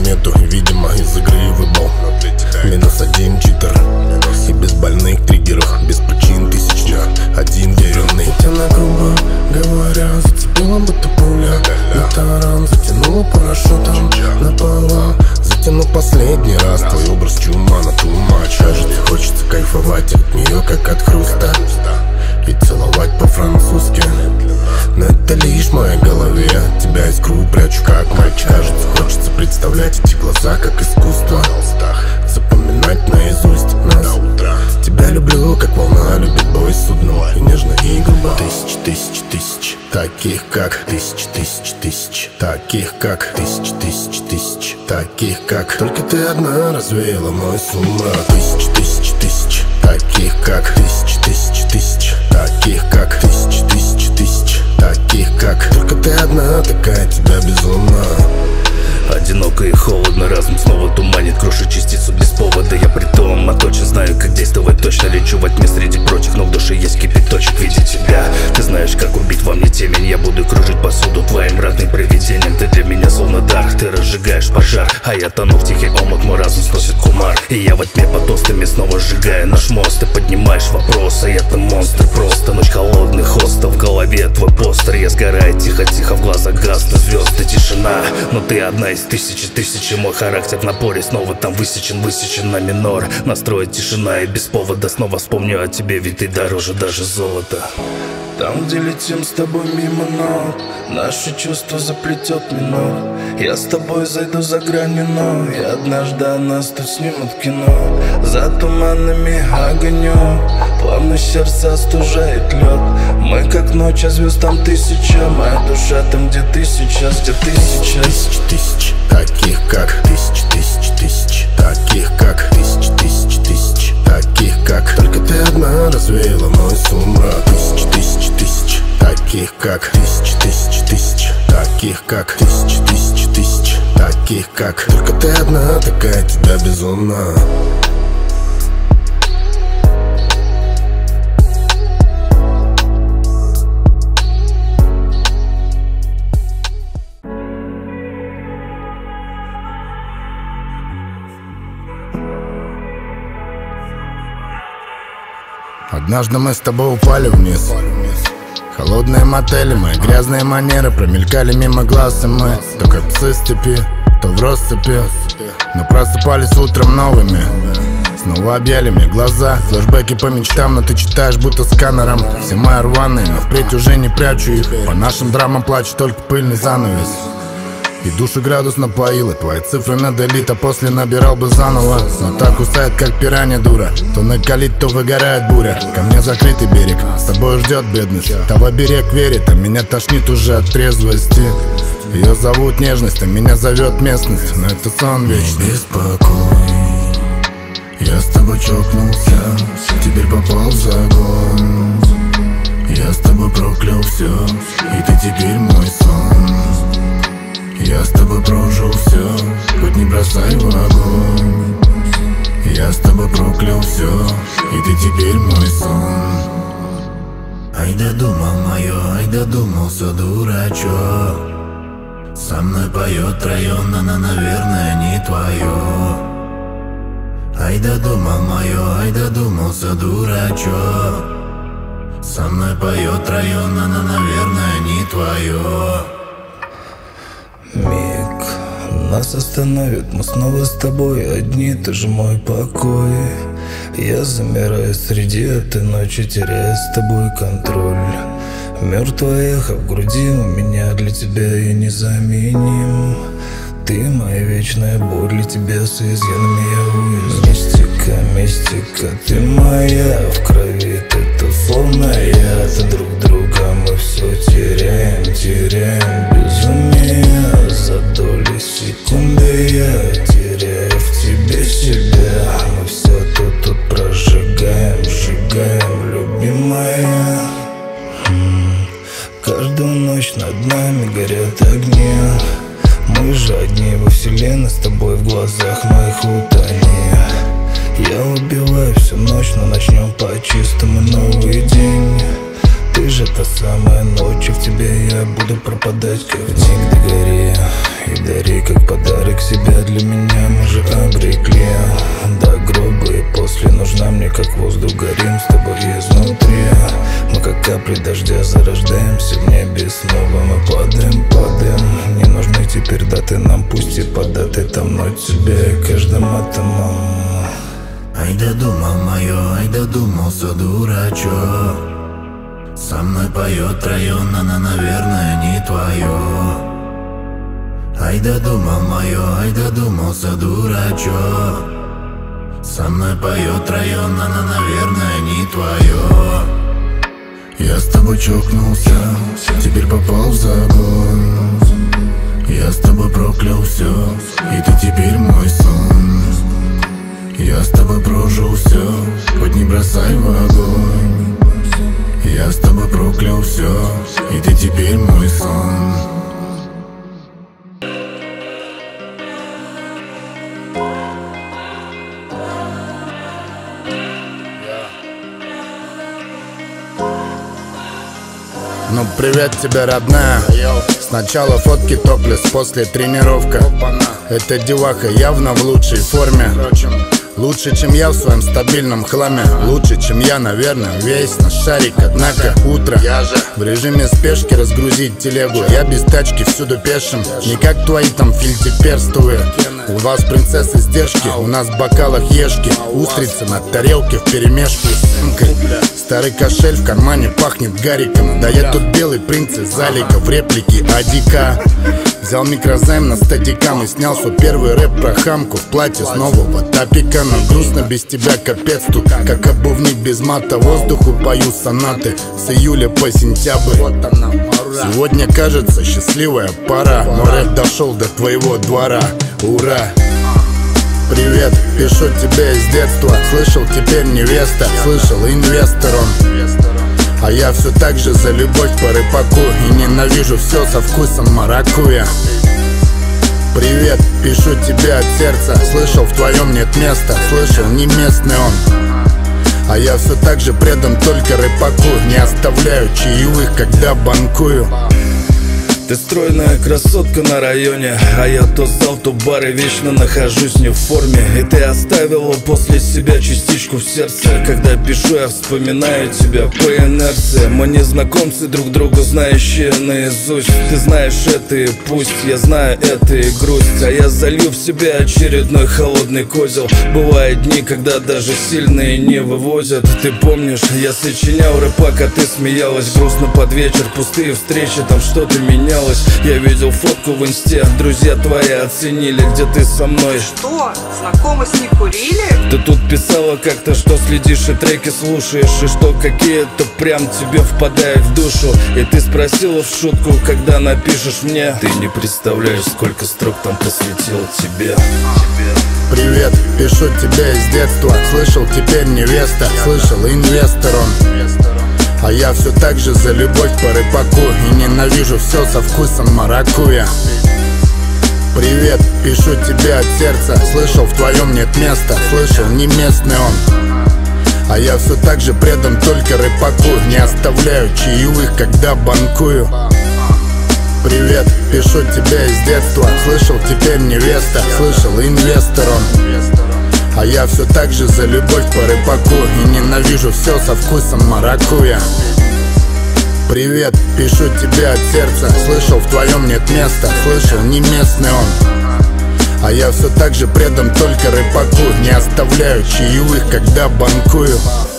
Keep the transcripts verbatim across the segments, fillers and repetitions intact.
нету, видимо, из игры выбыл. Минус один читер и без больных триггеров, без причин тысячных, один веренный. Ведь она, грубо говоря, зацепила будто пуля на таран, затянула парашютом на пола. Затяну последний раз твой образ чума на too much. Кажется, хочется кайфовать от нее, как от хруста, и целовать по-французски. Но это лишь в моей голове. Тебя искру прячу, как мальчик. Кажется, хочется представлять эти глаза, как искусство, запоминать наизусть нас. Тебя люблю, как волна любит бой судно, и нежно, и грубо. Тысячи, тысячи, тысяч таких как тысячи, тысячи, тысяч таких как тысячи, тысячи, тысяч таких как только ты одна развеяла мой сумрак. Тысячи, тысячи, тысяч таких как тысячи, тысячи, тысяч таких как тысячи, тысячи, тысяч таких как только ты одна такая, тебя безумно. Одиноко и холодно, разум снова туманит, крошит частицу без повода. Я притом, а точно знаю, как действовать, точно лечу во тьме среди прочих, но в душе есть кипяточек. Видя тебя, ты знаешь, как убить во мне темень. Я буду кружить посуду твоим родным привидением. Ты для меня словно дар, ты разжигаешь пожар, а я тону в тихий омут, мой разум сносит кумар. И я во тьме под тостами снова сжигаю наш мост. Ты поднимаешь вопросы, я-то монстр просто. Ночь холодных хостов, в голове твой постер. Я сгораю тихо-тихо, в глазах гаснут звезды, тишина, но ты одна из тысячи, тысячи. Мой характер в напоре снова там высечен, высечен на минор. Настроит тишина и без повода снова вспомню о тебе, ведь ты дороже даже золота. Там, где летим с тобой мимо, но наши чувства заплетет минут. Я с тобой зайду за грани, но и однажды о нас тут снимут кино. За туманами огонек, плавно сердце остужает лед. Мы как ночь, а звезд там тысяча. Моя душа там, где ты сейчас, где ты сейчас. Тысячи, тысяч таких как тысячи, тысячи, тысяч таких как тысячи, тысячи, тысяч таких как только ты одна развеяла мой сумрак. Тысячи, тысячи, тысяч таких как тысячи, тысячи, тысяч таких как тысячи, тысячи, тысяч таких как только ты одна такая, тебя безумно. Однажды мы с тобой упали вниз. Холодные мотели, мои грязные манеры промелькали мимо глаз, и мы то как псы в степи, то в россыпи. Но просыпались утром новыми. Снова объяли мне глаза, флешбеки по мечтам, но ты читаешь будто сканером. Все мои рваные, но впредь уже не прячу их. По нашим драмам плачет только пыльный занавес. И душу градус напоила, твои цифры на делит, а после набирал бы заново. Но так кусает, как пиранья дура. То накалит, то выгорает буря. Ко мне закрытый берег, с тобой ждет бедность. Того берег верит, а меня тошнит уже от трезвости. Ее зовут нежность, а меня зовет местность. Но это сон вечный. Не беспокой, я с тобой чокнулся, теперь попал в загон. Я с тобой проклял все, и ты теперь мой сон. Я с тобой прожил все, хоть не бросай в огонь. Я с тобой проклял все, и ты теперь мой сон. Ай да думал мое, ай да думался дурачок. Со мной поет район, она, наверное, не твое. Ай да думал мое, ай да думался дурачок. Со мной поет район, она, наверное, не твое. Миг нас остановит, мы снова с тобой одни, ты же мой покой. Я замираю среди этой ночи, теряя с тобой контроль. Мертвое эхо в груди, у меня для тебя я незаменим. Ты моя вечная боль, для тебя с изъянами я уязвим. Мистика, мистика, ты моя в крови, ты тут словно яд. Друг друга мы все теряем, теряем безумие. За доли секунды я теряю в тебе себя. Мы все тут, тут прожигаем, сжигаем, любимая. Каждую ночь над нами горят огни. Мы же одни во вселенной, с тобой в глазах моих утони. Я убиваю всю ночь, но начнем по-чистому новый день. Ты ты же та самая ночь, и в тебе я буду пропадать как в день. Догори и дари как подарок себя для меня, мы же обрекли до гроба, и после нужна мне как воздух, горим с тобой изнутри. Мы как капли дождя зарождаемся в небе снова, мы падаем, падаем. Не нужны теперь даты нам, пусть и податы там, но тебе каждым атомом. Ай да думал мое, ай да думался дурачок. Со мной поет район, она, наверное, не твое. Ай да думал мое, ай да думался дурачок. Со мной поет район, она, наверное, не твое. Я с тобой чокнулся, теперь попал в загон. Я с тобой проклял все, и ты теперь мой сон. Я с тобой прожил все, хоть не бросай в огонь. Я с тобой проклял все, и ты теперь мой сон. Ну привет тебе, родная. Сначала фотки топлес, после тренировка. Эта деваха явно в лучшей форме. Лучше, чем я в своем стабильном хламе. Лучше, чем я, наверное, весь наш шарик. Однако утро, в режиме спешки разгрузить телегу. Я без тачки всюду пешим, не как твои там фильтиперстовые. У вас принцессы сдержки, у нас в бокалах ешки. Устрицы на тарелке вперемешку с сымкой. Старый кошель в кармане пахнет гариком. Да я тут белый принц из залика в реплике Адика. Взял микрозайм на стадикам и снял свой первый рэп про хамку в платье с нового топика. Но грустно без тебя капец тут, как обувник без мата. Воздуху пою сонаты с июля по сентябрь. Сегодня кажется счастливая пора. Мой рэп дошел до твоего двора. Ура! Привет, пишу тебе из детства. Слышал, теперь невеста. Слышал, инвестор он. А я все так же за любовь по рыбаку. И ненавижу все со вкусом маракуйя. Привет, пишу тебе от сердца. Слышал, в твоем нет места. Слышал, не местный он. А я все так же предан только рыбаку. Не оставляю чаевых, когда банкую. Ты стройная красотка на районе, а я то зал, то бар, и вечно нахожусь не в форме. И ты оставила после себя частичку в сердце. Когда пишу, я вспоминаю тебя по инерции. Мы незнакомцы, друг друга знающие наизусть. Ты знаешь это и пусть, я знаю это и грусть. А я залью в себя очередной холодный козел. Бывают дни, когда даже сильные не вывозят. Ты помнишь, я сочинял рэпак, а ты смеялась. Грустно под вечер, пустые встречи, там что-то менялось. Я видел фотку в инсте, друзья твои оценили, где ты со мной. Что, знакомы с ней курили? Ты тут писала как-то, что следишь и треки слушаешь, и что какие-то прям тебе впадают в душу. И ты спросила в шутку, когда напишешь мне. Ты не представляешь, сколько строк там посвятил тебе. Привет, пишу тебе из детства. Слышал, теперь невеста. Слышал, инвестор он. А я все так же за любовь по рыбаку. И ненавижу все со вкусом маракуйя. Привет, пишу тебе от сердца. Слышал, в твоем нет места. Слышал, не местный он. А я все так же предан только рыбаку. Не оставляю чаевых, когда банкую. Привет, пишу тебе из детства. Слышал, теперь невеста. Слышал, инвестор он. А я все так же за любовь по рыбаку. И ненавижу все со вкусом маракуйя. Привет, пишу тебе от сердца. Слышал, в твоем нет места. Слышал, не местный он. А я все так же предан только рыбаку. Не оставляю чаевых, когда банкую.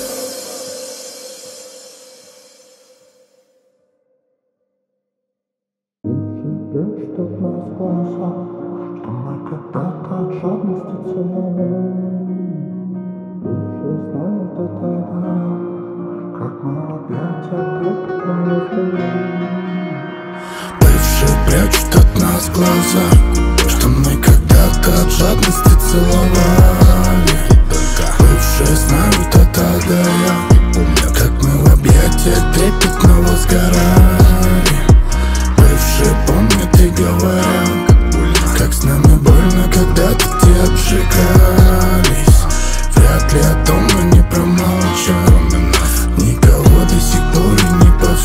Бывшие прячут от нас глаза, что мы когда-то от жадности целовали. Бывшие знают это, да я помню, как мы в объятиях трепетного сгорали. Бывшие помнят и говорят, как с нами больно когда-то те обжигались. Вряд ли о том мы не промолчим. Никого до сих пор и не повстречали.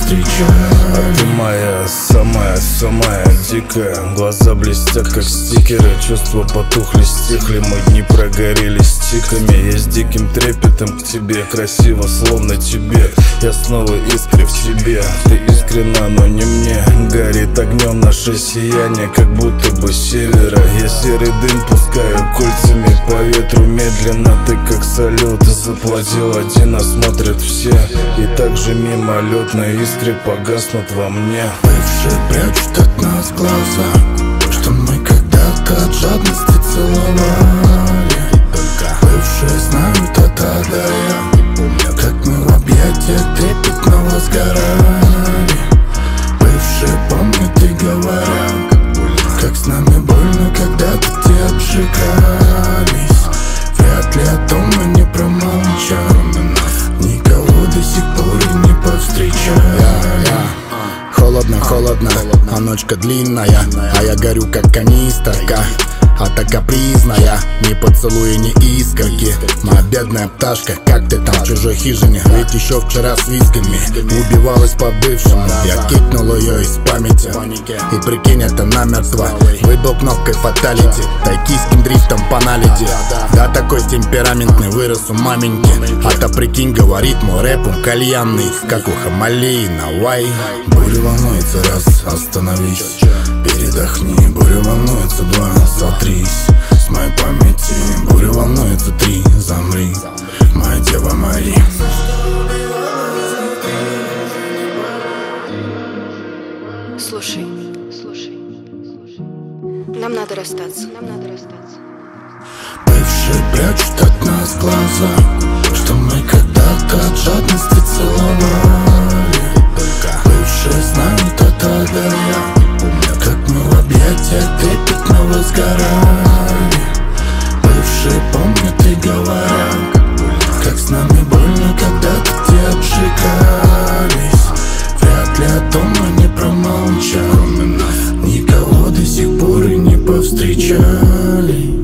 глаза блестят как стикеры. Чувства потухли, стихли, мы дни прогорели стиками. Я с диким трепетом к тебе, красиво, словно тебе. Я снова искре в себе, ты искренна, но не мне. Горит огнем наше сияние, как будто бы с севера. Я серый дым пускаю кольцами по ветру медленно. Ты как салют, заплатил один, а смотрят все. И так же мимолетно искры погаснут во мне. Бывшие прячут от нас глаза, что мы когда-то от жадности целовали. Бывшие знают это, да я, как мы в объятиях трепетного сгорали. Бывшие помнят и говорят, как с нами больно когда-то те обжигались. Вряд ли о том мы не промолчали, никого до сих пор не повстречали. Холодно, холодно, а ночка длинная, а я горю как канистрка. А та капризная, ни поцелуя, ни искорки. Моя бедная пташка, как ты там в чужой хижине? Ведь еще вчера с визгами убивалась по бывшему. Я кикнул ее из памяти, и прикинь, это намертво. Выбил кнопкой фаталити, тайкийским дрифтом по наледи. Да такой темпераментный вырос у маменьки. А та прикинь, говорит мой рэп, он кальянный, как у Хамалеи на Вай. Буря волнуется, раз, остановись, передохни. Буря волнуется, два, сотрись с моей памяти. Буря волнуется, три, замри, моя Дева Мария. Слушай, слушай, слушай. Нам надо расстаться, нам надо расстаться. Бывшие прячут от нас глаза, что мы когда-то от жадности целовали. Бывшие знают это, да я, как мы в объятиях трепетного сгорали. Бывшие помнят и говорят, как с нами больно когда-то те обжигались. Вряд ли о том мы не промолчали, никого до сих пор и не повстречали.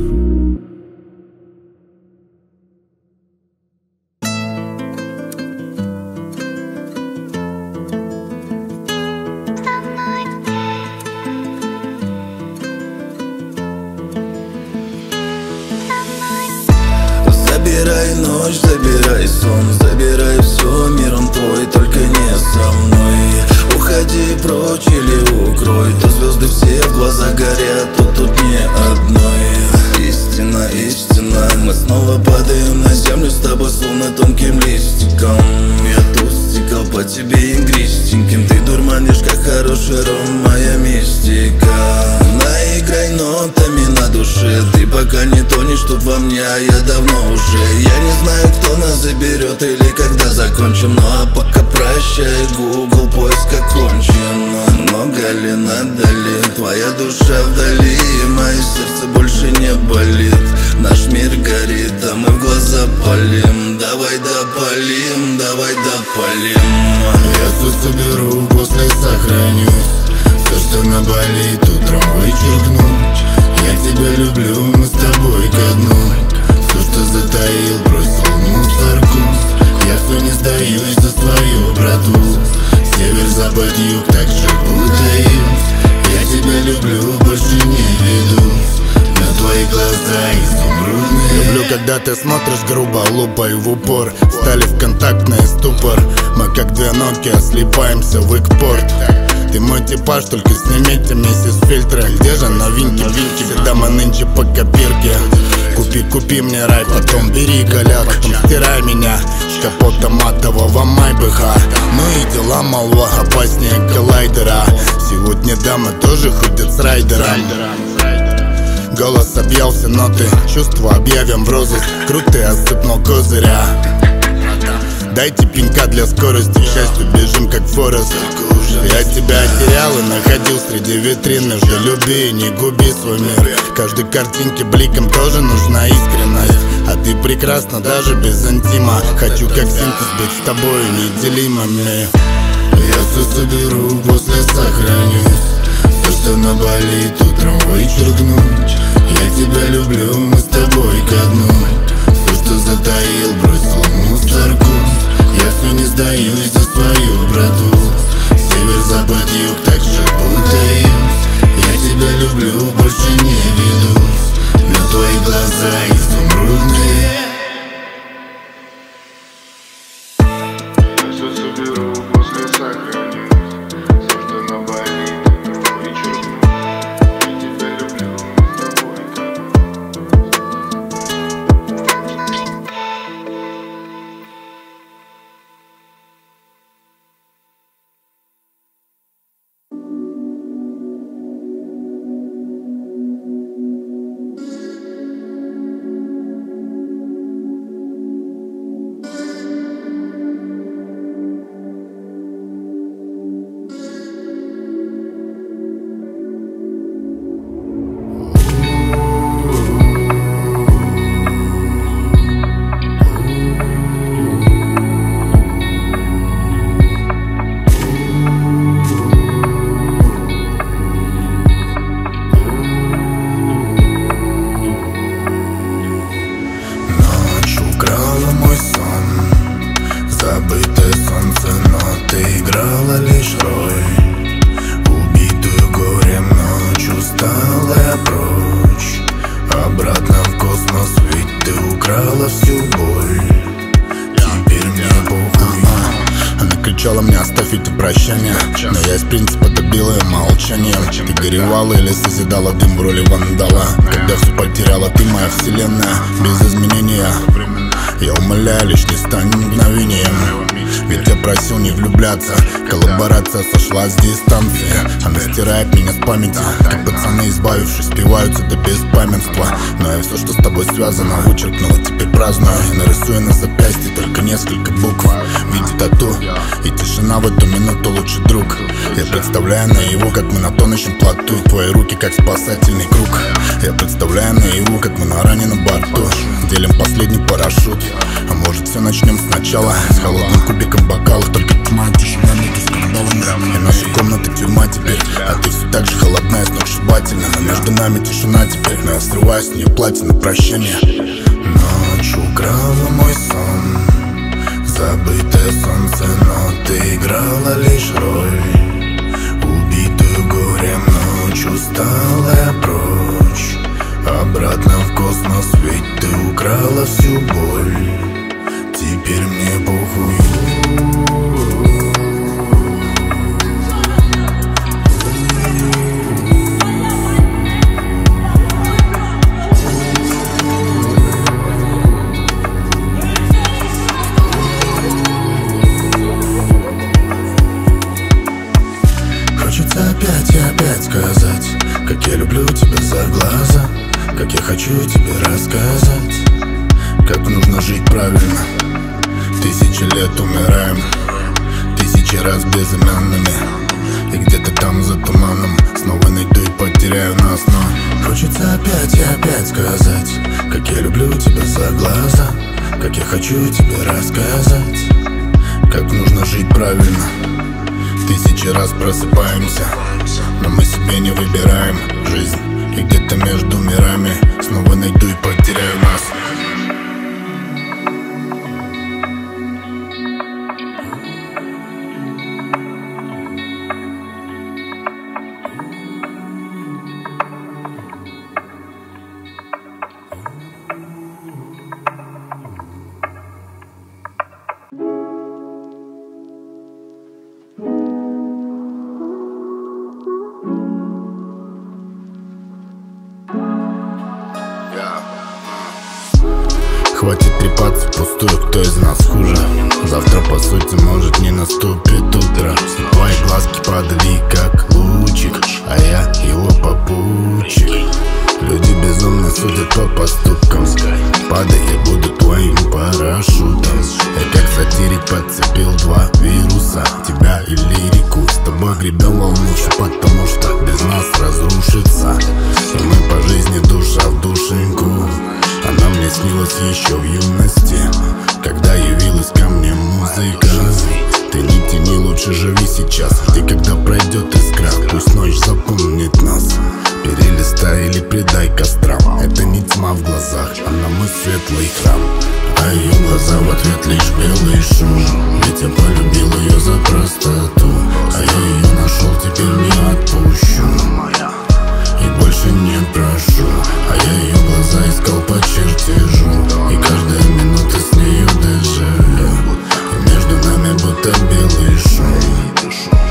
Забирай ночь, забирай сон, забирай все, мир он твой, только не со мной. Уходи прочь или укрой, то звезды все в глаза горят, то тут не одной. Истина, истина, мы снова падаем на землю с тобой, словно тонким листиком. Я тут стекал по тебе игристеньким, ты дурманишь, как хороший ром, моя мистика. Наиграй нотами на душе, ты пока не тонешь тут во мне, а я давно уже. Я не знаю, кто нас заберет или когда закончим, ну а пока прощай, Google, поиск окончен. Много ли надо ли, твоя душа вдали, мое сердце больше не болит. Наш мир горит, а мы в глаза палим. Давай допалим, давай допалим. Я все соберу, после сохранюсь. Все, что наболит, утром вычеркну. Я тебя люблю, мы с тобой ко дну. Все, что затаил, бросил в мусорку. Я все не сдаюсь за свою брату. Север, запад, юг, так же путаюсь. Я тебя люблю, больше не ведусь на твои глаза изумрудные. Люблю, когда ты смотришь грубо, лупой в упор. Стали в контактный ступор. Мы как две Nokia слипаемся в экпорт. Ты мой типаж, только снимите миссис фильтры. Где же новинки, винки, всегда мы нынче по копирке. Купи, купи мне рай, потом бери голяк, потом стирай меня с капота матового майбэха. Ну и дела, молва, опаснее коллайдера. Сегодня дамы тоже ходят с райдером. Голос объял все ноты, чувства объявим в розыск. Крутый осыпнул козыря. Дайте пинка для скорости, к счастью бежим как Форест. Я тебя терял и находил среди витрин. Между люби и не губи свой мир. Каждой картинке бликом тоже нужна искренность. А ты прекрасна даже без интима. Хочу как синтез быть с тобой неделимыми. Я все соберу, после сохранюсь. Все, что наболит, утром вычеркну. Я тебя люблю, мы с тобой ко дну. Все, что затаил, бросил в мусорку. Я все не сдаюсь за свою брату. Север, запад, юг, так же путаюсь. Я тебя люблю. обещала мне оставить и прощание, но я из принципа добила ее молчанием. Ты горевала или созидала дым в роли вандала? Когда все потеряла, ты моя вселенная без изменения. Я умоляю, лишь не стань мгновением. Ведь я просил не влюбляться. Коллаборация сошла с дистанции. Она стирает меня с памяти, как пацаны, избавившись, спиваются до беспамятства. Но я все, что с тобой связано, вычеркнула, теперь праздную. И нарисую на запястье только несколько букв в виде тату. И тишина в эту минуту лучший друг. Я представляю наяву, как мы на тонущем плоту, и твои руки, как спасательный круг. Я представляю наяву, как мы на раненом борту делим последний парашют. А может, все начнем сначала, с холодным кубиком бокалов. Только тьма, тишина между скандалами. И наша комната тюрьма теперь, а ты все так же холодная, сногсшибательна. Но между нами тишина теперь, но я срываю с нее платье на прощание. Ночь украла мой сон, забытое солнце, но ты играла лишь роль. Убитую горем ночь, усталая прочь, обратно в космос, ведь ты украла всю боль. Теперь мне похуй. Хочется опять и опять сказать, как я люблю тебя за глаза, как я хочу тебе рассказать, как нужно жить правильно. Тысячи лет умираем, тысячи раз безымянными, и где-то там за туманом снова найду и потеряю нас. Но хочется опять и опять сказать, как я люблю тебя за глаза, как я хочу тебе рассказать, как нужно жить правильно. Тысячи раз просыпаемся, но мы себе не выбираем жизнь, и где-то между мирами снова найду и потеряю нас. Хватит трепаться впустую, кто из нас хуже. Завтра, по сути, может не наступит утро. Твои глазки падали, как лучик, а я его попутчик. Люди безумно судят по поступкам. Падай, я буду твоим парашютом. Я как сатирик подцепил два вируса, тебя и лирику. С тобой гребем волнующий, потому что без нас разрушится. И мы по жизни душа в душеньку. Она мне снилась еще в юности, когда явилась ко мне музыка. Ты не тяни, лучше живи сейчас. Жди, когда пройдет искра, пусть ночь запомнит нас. Перелистай или предай кострам. Это не тьма в глазах, она мой светлый храм. А ее глаза в ответ лишь белый шум. Ведь я полюбил ее за простоту, а я ее нашел, теперь не отпущу и больше не прошу. А я ее глаза искал по чертежу, и каждая минута с нею дежавю. И между нами будто белый шум.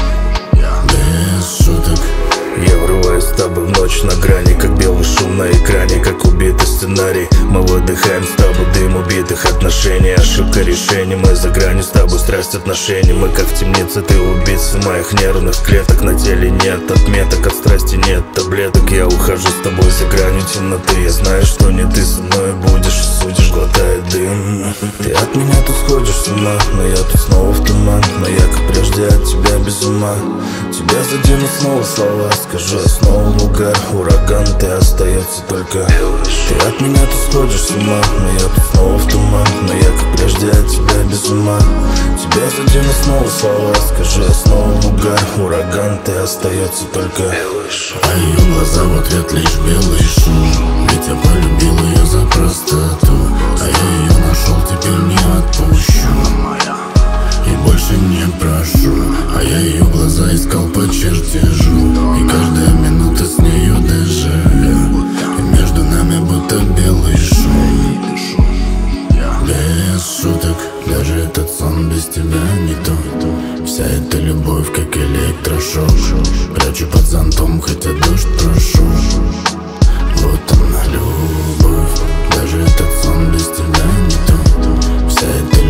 Без шуток. Я врываюсь с тобой в ночь на грани, как белый шум на экране, как убитый сценарий. Мы выдыхаем с тобой дым убитых отношений. Ошибка решений, мы за гранью с тобой страсть отношений. Мы как в темнице, ты убийца моих нервных клеток. На теле нет отметок, от страсти нет таблеток. Я ухожу с тобой за гранью темноты. Я знаю, что не ты со мной будешь, судишь, глотая дым. Ты от меня тут сходишь с ума, но я тут снова в туман. Но я как прежде от тебя без ума. Тебя задену снова слова, скажу я снова в угар. Ураган, ты остается только. Ты от меня тут сходишь с ума, но я тут снова в туман. Но я как прежде от тебя без ума. Тебя задену снова слова, скажу я снова в угар. Ураган, ты остается только. А ее глаза в ответ лишь белый шум. Ведь я полюбил ее за простоту, а я ее нашел, теперь не отпущу и больше не прошу. А я ее глаза искал по чертежу, и каждая минута с нею дежавю. И между нами будто белый шум. Без шуток, даже этот сон без тебя не то. Вся эта любовь как электрошок. Прячу под зонтом, хотя дождь прошу. Вот она любовь, даже этот сон без тебя не то. Вся эта